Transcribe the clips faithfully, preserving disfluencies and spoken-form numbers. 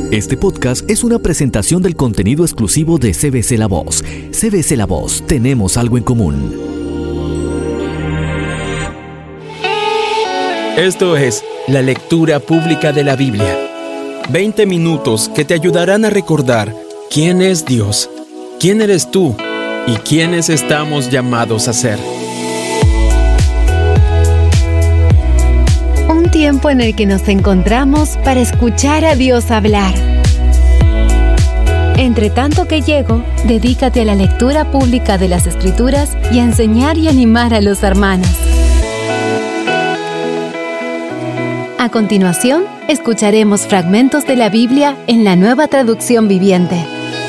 Este podcast es una presentación del contenido exclusivo de C B C La Voz. C B C La Voz, tenemos algo en común. Esto es la lectura pública de la Biblia. veinte minutos que te ayudarán a recordar quién es Dios, quién eres tú y quiénes estamos llamados a ser. Un tiempo en el que nos encontramos para escuchar a Dios hablar. Entre tanto que llego, dedícate a la lectura pública de las Escrituras y a enseñar y animar a los hermanos. A continuación, escucharemos fragmentos de la Biblia en la Nueva Traducción Viviente.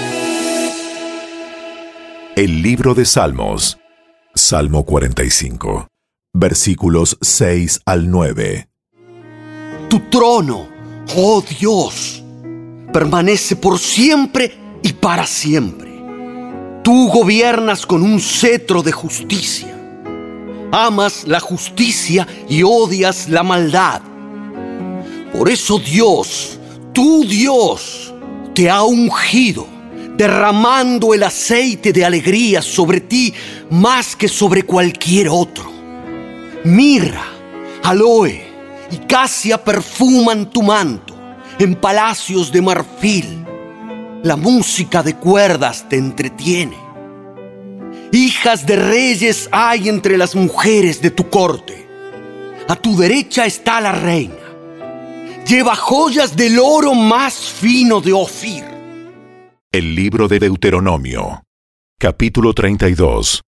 El libro de Salmos, Salmo cuarenta y cinco, versículos seis al nueve. Tu trono, oh Dios, permanece por siempre y para siempre. Tú gobiernas con un cetro de justicia. Amas la justicia y odias la maldad. Por eso Dios, tu Dios, te ha ungido, derramando el aceite de alegría sobre ti más que sobre cualquier otro. Mirra, aloe y casia perfuman tu manto en palacios de marfil. La música de cuerdas te entretiene. Hijas de reyes hay entre las mujeres de tu corte. A tu derecha está la reina. Lleva joyas del oro más fino de Ofir. El libro de Deuteronomio, capítulo treinta y dos.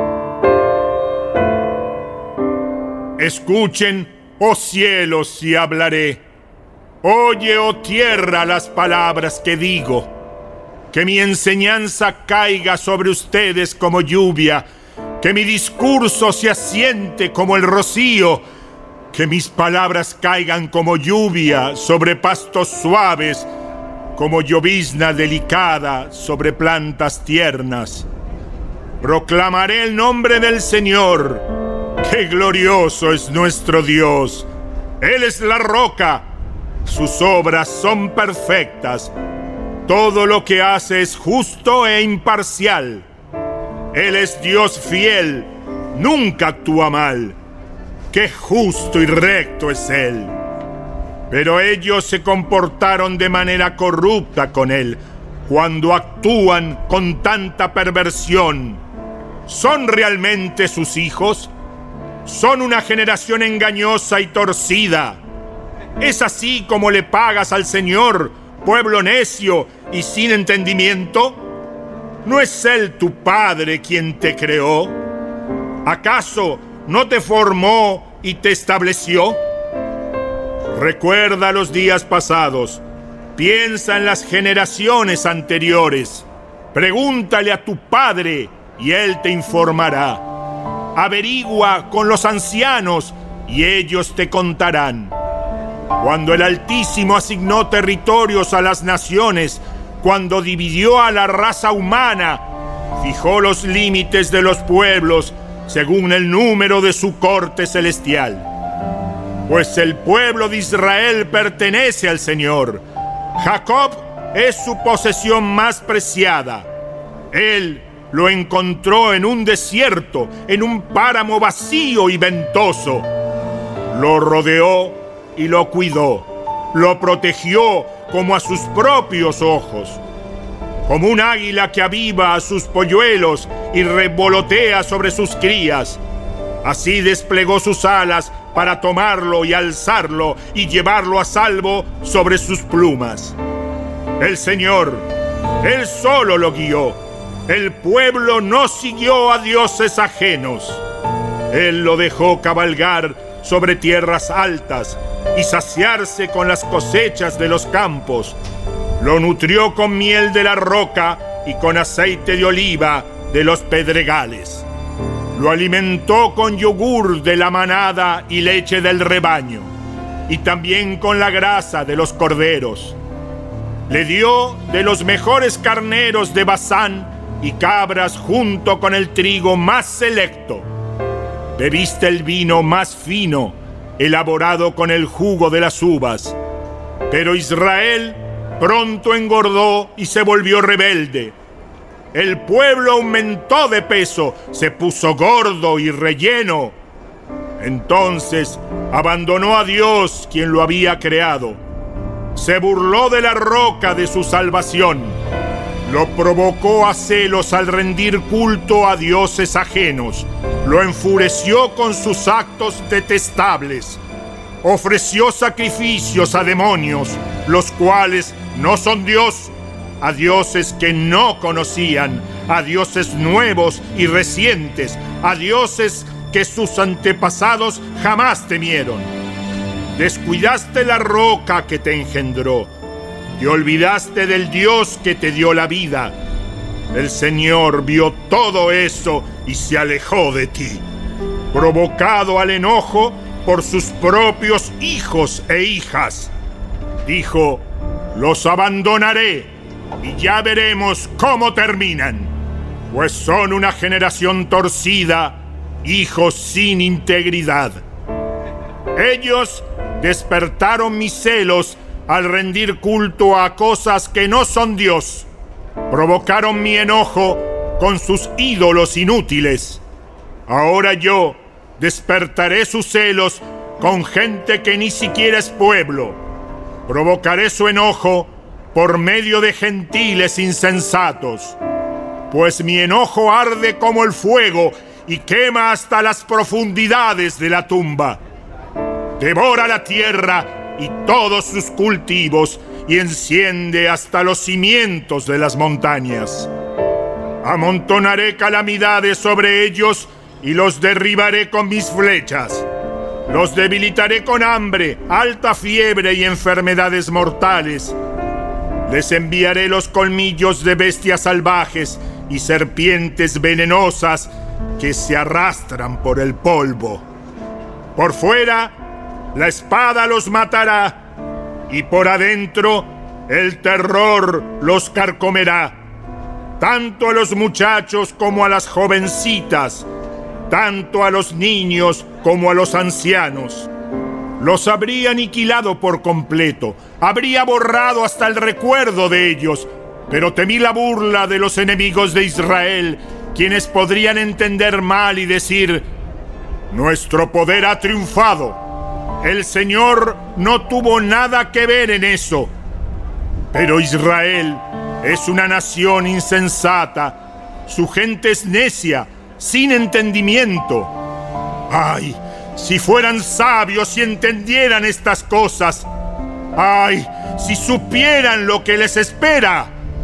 Escuchen, oh cielos, y hablaré. Oye, oh tierra, las palabras que digo. Que mi enseñanza caiga sobre ustedes como lluvia. Que mi discurso se asiente como el rocío. Que mis palabras caigan como lluvia sobre pastos suaves, como llovizna delicada sobre plantas tiernas. Proclamaré el nombre del Señor. ¡Qué glorioso es nuestro Dios! Él es la roca. Sus obras son perfectas. Todo lo que hace es justo e imparcial. Él es Dios fiel. Nunca actúa mal. ¡Qué justo y recto es Él! Pero ellos se comportaron de manera corrupta con Él cuando actúan con tanta perversión. ¿Son realmente sus hijos? Son una generación engañosa y torcida. ¿Es así como le pagas al Señor, pueblo necio y sin entendimiento? ¿No es Él tu Padre quien te creó? ¿Acaso no te formó y te estableció? Recuerda los días pasados. Piensa en las generaciones anteriores. Pregúntale a tu padre y él te informará. Averigua con los ancianos y ellos te contarán. Cuando el Altísimo asignó territorios a las naciones, cuando dividió a la raza humana, fijó los límites de los pueblos según el número de su corte celestial. Pues el pueblo de Israel pertenece al Señor. Jacob es su posesión más preciada. Él lo encontró en un desierto, en un páramo vacío y ventoso. Lo rodeó y lo cuidó. Lo protegió como a sus propios ojos. Como un águila que aviva a sus polluelos y revolotea sobre sus crías. Así desplegó sus alas para tomarlo y alzarlo y llevarlo a salvo sobre sus plumas. El Señor, Él solo lo guió. El pueblo no siguió a dioses ajenos. Él lo dejó cabalgar sobre tierras altas y saciarse con las cosechas de los campos. Lo nutrió con miel de la roca y con aceite de oliva de los pedregales. Lo alimentó con yogur de la manada y leche del rebaño, y también con la grasa de los corderos. Le dio de los mejores carneros de Basán y cabras junto con el trigo más selecto. Bebiste el vino más fino, elaborado con el jugo de las uvas. Pero Israel pronto engordó y se volvió rebelde. El pueblo aumentó de peso, se puso gordo y relleno. Entonces abandonó a Dios, quien lo había creado. Se burló de la roca de su salvación. Lo provocó a celos al rendir culto a dioses ajenos. Lo enfureció con sus actos detestables. Ofreció sacrificios a demonios, los cuales no son Dios, a dioses que no conocían, a dioses nuevos y recientes, a dioses que sus antepasados jamás temieron. Descuidaste la roca que te engendró. Te olvidaste del Dios que te dio la vida. El Señor vio todo eso y se alejó de ti, provocado al enojo por sus propios hijos e hijas. Dijo: los abandonaré y ya veremos cómo terminan, pues son una generación torcida, hijos sin integridad. Ellos despertaron mis celos al rendir culto a cosas que no son Dios. Provocaron mi enojo con sus ídolos inútiles. Ahora yo despertaré sus celos con gente que ni siquiera es pueblo. Provocaré su enojo por medio de gentiles insensatos, pues mi enojo arde como el fuego y quema hasta las profundidades de la tumba. Devora la tierra y todos sus cultivos, y enciende hasta los cimientos de las montañas. Amontonaré calamidades sobre ellos y los derribaré con mis flechas. Los debilitaré con hambre, alta fiebre y enfermedades mortales. Les enviaré los colmillos de bestias salvajes y serpientes venenosas que se arrastran por el polvo. Por fuera, la espada los matará, y por adentro el terror los carcomerá, tanto a los muchachos como a las jovencitas, tanto a los niños como a los ancianos. Los habría aniquilado por completo, habría borrado hasta el recuerdo de ellos, pero temí la burla de los enemigos de Israel, quienes podrían entender mal y decir: nuestro poder ha triunfado. El Señor no tuvo nada que ver en eso. Pero Israel es una nación insensata. Su gente es necia, sin entendimiento. ¡Ay! Si fueran sabios y entendieran estas cosas. ¡Ay! Si supieran lo que les espera.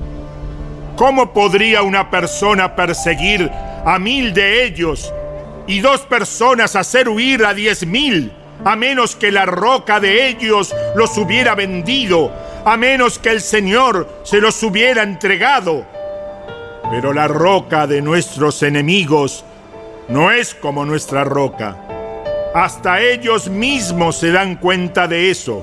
¿Cómo podría una persona perseguir a mil de ellos y dos personas hacer huir a diez mil? A menos que la roca de ellos los hubiera vendido, a menos que el Señor se los hubiera entregado. Pero la roca de nuestros enemigos no es como nuestra roca. Hasta ellos mismos se dan cuenta de eso.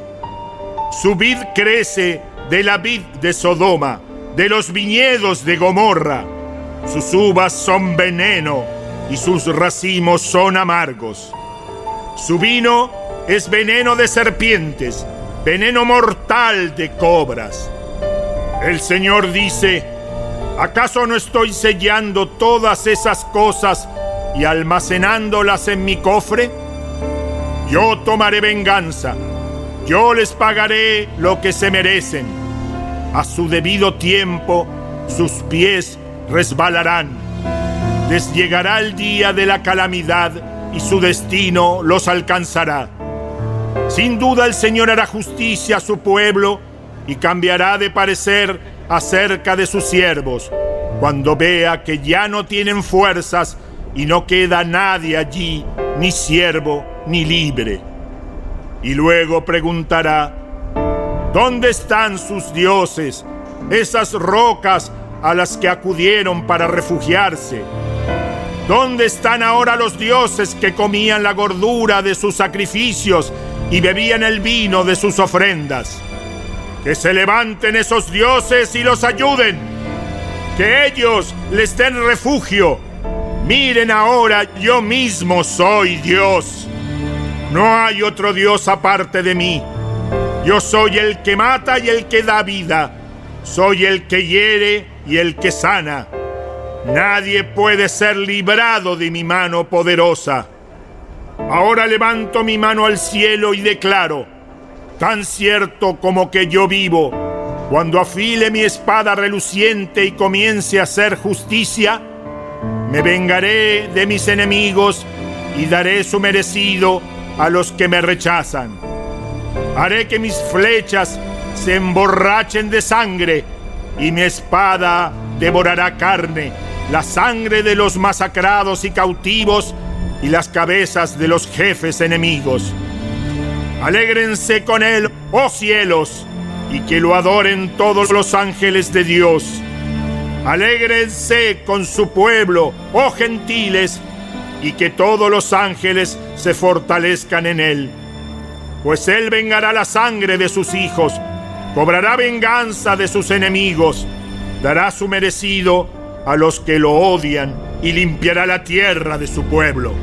Su vid crece de la vid de Sodoma, de los viñedos de Gomorra. Sus uvas son veneno y sus racimos son amargos. Su vino es veneno de serpientes, veneno mortal de cobras. El Señor dice: ¿acaso no estoy sellando todas esas cosas y almacenándolas en mi cofre? Yo tomaré venganza, yo les pagaré lo que se merecen. A su debido tiempo, sus pies resbalarán. Les llegará el día de la calamidad y su destino los alcanzará. Sin duda el Señor hará justicia a su pueblo y cambiará de parecer acerca de sus siervos, cuando vea que ya no tienen fuerzas y no queda nadie allí, ni siervo ni libre. Y luego preguntará: ¿dónde están sus dioses, esas rocas a las que acudieron para refugiarse? ¿Dónde están ahora los dioses que comían la gordura de sus sacrificios y bebían el vino de sus ofrendas? Que se levanten esos dioses y los ayuden. Que ellos les den refugio. Miren ahora, yo mismo soy Dios. No hay otro Dios aparte de mí. Yo soy el que mata y el que da vida. Soy el que hiere y el que sana. Nadie puede ser librado de mi mano poderosa. Ahora levanto mi mano al cielo y declaro, tan cierto como que yo vivo, cuando afile mi espada reluciente y comience a hacer justicia, me vengaré de mis enemigos y daré su merecido a los que me rechazan. Haré que mis flechas se emborrachen de sangre y mi espada devorará carne, la sangre de los masacrados y cautivos y las cabezas de los jefes enemigos. Alégrense con él, oh cielos, y que lo adoren todos los ángeles de Dios. Alégrense con su pueblo, oh gentiles, y que todos los ángeles se fortalezcan en él. Pues él vengará la sangre de sus hijos, cobrará venganza de sus enemigos, dará su merecido a los que lo odian y limpiará la tierra de su pueblo.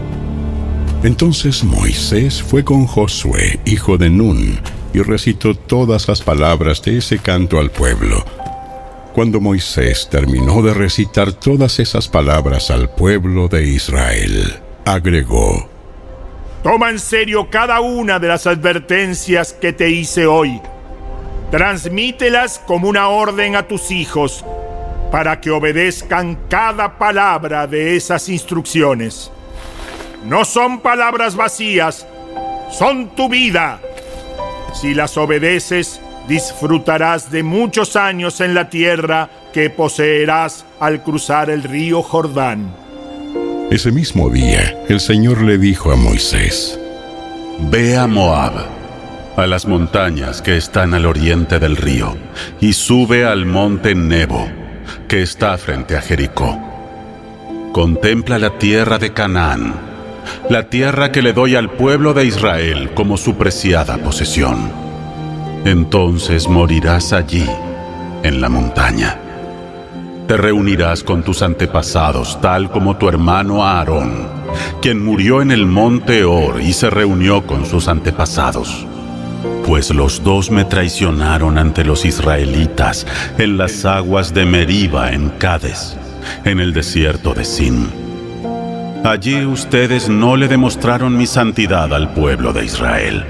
Entonces Moisés fue con Josué, hijo de Nun, y recitó todas las palabras de ese canto al pueblo. Cuando Moisés terminó de recitar todas esas palabras al pueblo de Israel, agregó: Toma en serio cada una de las advertencias que te hice hoy. Transmítelas como una orden a tus hijos, para que obedezcan cada palabra de esas instrucciones. No son palabras vacías, son tu vida. Si las obedeces, disfrutarás de muchos años en la tierra que poseerás al cruzar el río Jordán. Ese mismo día, el Señor le dijo a Moisés: Ve a Moab, a las montañas que están al oriente del río, y sube al monte Nebo, que está frente a Jericó. Contempla la tierra de Canaán, la tierra que le doy al pueblo de Israel como su preciada posesión. Entonces morirás allí, en la montaña. Te reunirás con tus antepasados, tal como tu hermano Aarón, quien murió en el monte Hor y se reunió con sus antepasados. Pues los dos me traicionaron ante los israelitas en las aguas de Meriba en Cades, en el desierto de Sin. Allí ustedes no le demostraron mi santidad al pueblo de Israel.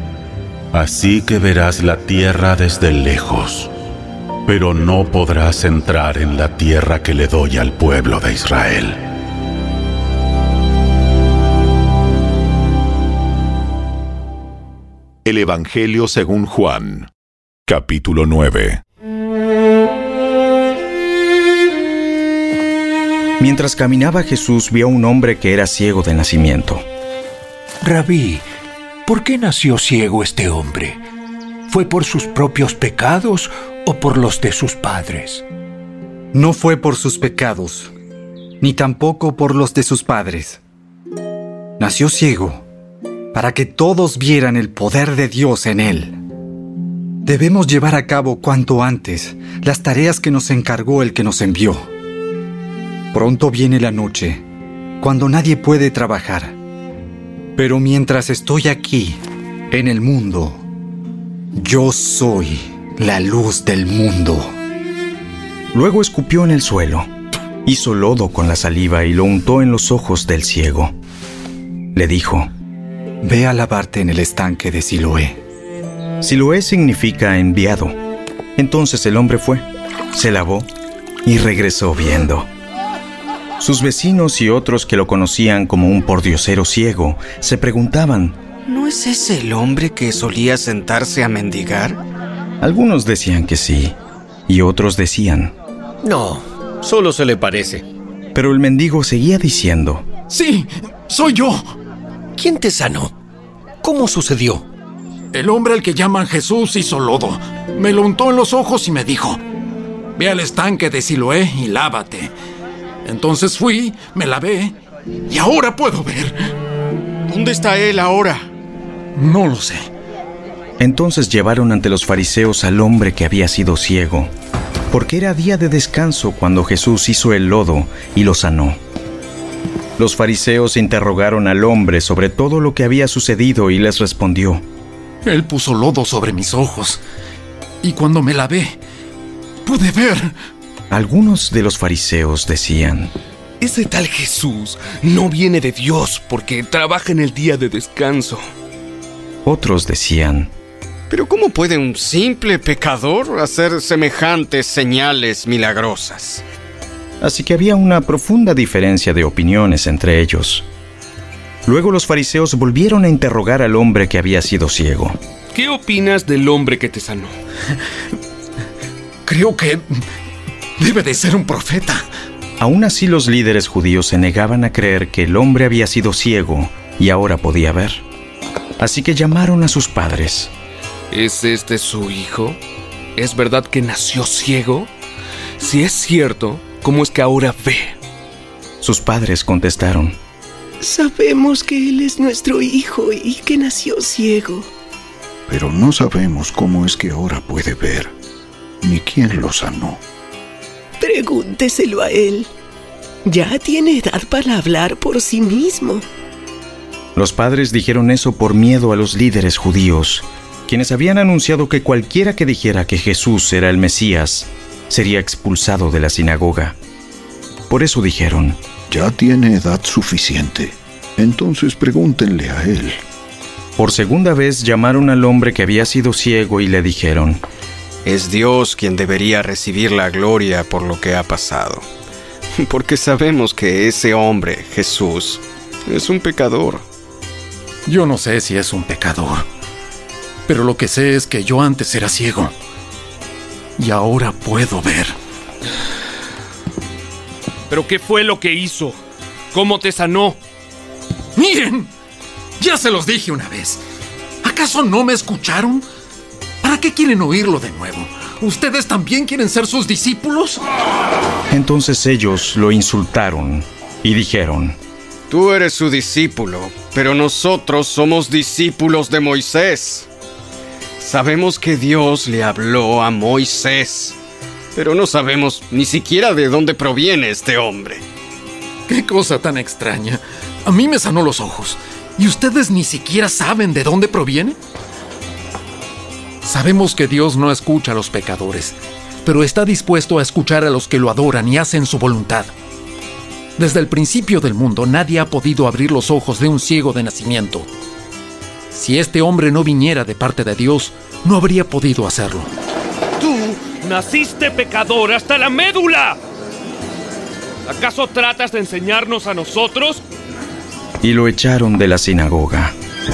Así que verás la tierra desde lejos, pero no podrás entrar en la tierra que le doy al pueblo de Israel. El Evangelio según Juan, capítulo nueve. Mientras caminaba Jesús, vio a un hombre que era ciego de nacimiento. Rabí, ¿por qué nació ciego este hombre? ¿Fue por sus propios pecados o por los de sus padres? No fue por sus pecados, ni tampoco por los de sus padres. Nació ciego para que todos vieran el poder de Dios en él. Debemos llevar a cabo cuanto antes las tareas que nos encargó el que nos envió. Pronto viene la noche, cuando nadie puede trabajar. Pero mientras estoy aquí, en el mundo, yo soy la luz del mundo. Luego escupió en el suelo, hizo lodo con la saliva y lo untó en los ojos del ciego. Le dijo: Ve a lavarte en el estanque de Siloé. Siloé significa enviado. Entonces el hombre fue, se lavó y regresó viendo. Sus vecinos y otros que lo conocían como un pordiosero ciego se preguntaban: ¿No es ese el hombre que solía sentarse a mendigar? Algunos decían que sí, y otros decían: No, solo se le parece. Pero el mendigo seguía diciendo: Sí, soy yo. ¿Quién te sanó? ¿Cómo sucedió? El hombre al que llaman Jesús hizo lodo. Me lo untó en los ojos y me dijo: Ve al estanque de Siloé y lávate. Entonces fui, me lavé y ahora puedo ver. ¿Dónde está él ahora? No lo sé. Entonces llevaron ante los fariseos al hombre que había sido ciego, porque era día de descanso cuando Jesús hizo el lodo y lo sanó. Los fariseos interrogaron al hombre sobre todo lo que había sucedido y les respondió: Él puso lodo sobre mis ojos. Y cuando me lavé, pude ver. Algunos de los fariseos decían: ese tal Jesús no viene de Dios porque trabaja en el día de descanso. Otros decían: ¿pero cómo puede un simple pecador hacer semejantes señales milagrosas? Así que había una profunda diferencia de opiniones entre ellos. Luego los fariseos volvieron a interrogar al hombre que había sido ciego. ¿Qué opinas del hombre que te sanó? Creo que debe de ser un profeta. Aún así, los líderes judíos se negaban a creer que el hombre había sido ciego y ahora podía ver. Así que llamaron a sus padres. ¿Es este su hijo? ¿Es verdad que nació ciego? Si es cierto, ¿cómo es que ahora ve? Sus padres contestaron: sabemos que él es nuestro hijo y que nació ciego. Pero no sabemos cómo es que ahora puede ver, ni quién lo sanó. Pregúnteselo a él. Ya tiene edad para hablar por sí mismo. Los padres dijeron eso por miedo a los líderes judíos, quienes habían anunciado que cualquiera que dijera que Jesús era el Mesías sería expulsado de la sinagoga. Por eso dijeron: ya tiene edad suficiente, entonces pregúntenle a él. Por segunda vez llamaron al hombre que había sido ciego y le dijeron: es Dios quien debería recibir la gloria por lo que ha pasado, porque sabemos que ese hombre, Jesús, es un pecador. Yo no sé si es un pecador, pero lo que sé es que yo antes era ciego y ahora puedo ver. ¿Pero qué fue lo que hizo? ¿Cómo te sanó? ¡Miren! Ya se los dije una vez. ¿Acaso no me escucharon? ¿Para qué quieren oírlo de nuevo? ¿Ustedes también quieren ser sus discípulos? Entonces ellos lo insultaron y dijeron: tú eres su discípulo, pero nosotros somos discípulos de Moisés. Sabemos que Dios le habló a Moisés, pero no sabemos ni siquiera de dónde proviene este hombre. ¡Qué cosa tan extraña! A mí me sanó los ojos, ¿y ustedes ni siquiera saben de dónde proviene? Sabemos que Dios no escucha a los pecadores, pero está dispuesto a escuchar a los que lo adoran y hacen su voluntad. Desde el principio del mundo, nadie ha podido abrir los ojos de un ciego de nacimiento. Si este hombre no viniera de parte de Dios, no habría podido hacerlo. ¡Tú naciste pecador hasta la médula! ¿Acaso tratas de enseñarnos a nosotros? Y lo echaron de la sinagoga.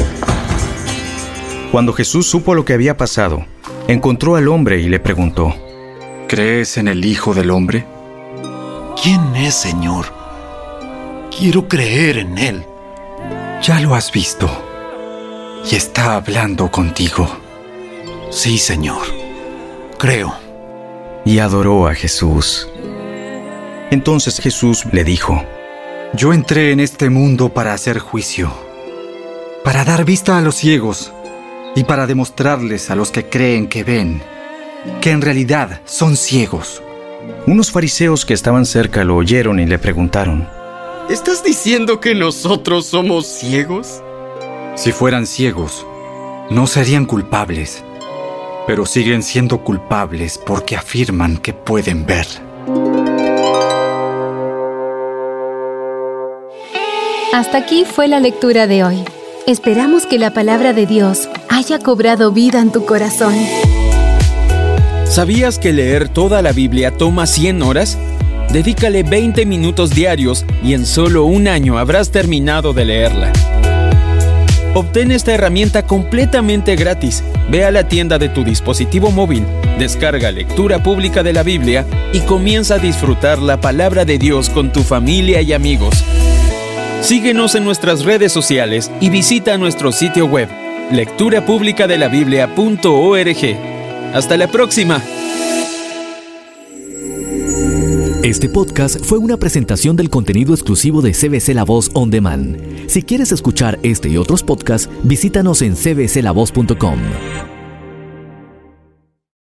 Cuando Jesús supo lo que había pasado, encontró al hombre y le preguntó: ¿crees en el Hijo del Hombre? ¿Quién es, Señor? Quiero creer en él. Ya lo has visto. Y está hablando contigo. Sí, Señor. Creo. Y adoró a Jesús. Entonces Jesús le dijo: yo entré en este mundo para hacer juicio, para dar vista a los ciegos y para demostrarles a los que creen que ven, que en realidad son ciegos. Unos fariseos que estaban cerca lo oyeron y le preguntaron: ¿estás diciendo que nosotros somos ciegos? Si fueran ciegos, no serían culpables, pero siguen siendo culpables porque afirman que pueden ver. Hasta aquí fue la lectura de hoy. Esperamos que la palabra de Dios haya cobrado vida en tu corazón. ¿Sabías que leer toda la Biblia toma cien horas? Dedícale veinte minutos diarios y en solo un año habrás terminado de leerla. Obtén esta herramienta completamente gratis. Ve a la tienda de tu dispositivo móvil, descarga Lectura Pública de la Biblia y comienza a disfrutar la palabra de Dios con tu familia y amigos. Síguenos en nuestras redes sociales y visita nuestro sitio web, lectura pública de la biblia punto org. ¡Hasta la próxima! Este podcast fue una presentación del contenido exclusivo de C B C La Voz On Demand. Si quieres escuchar este y otros podcasts, visítanos en c b c la voz punto com.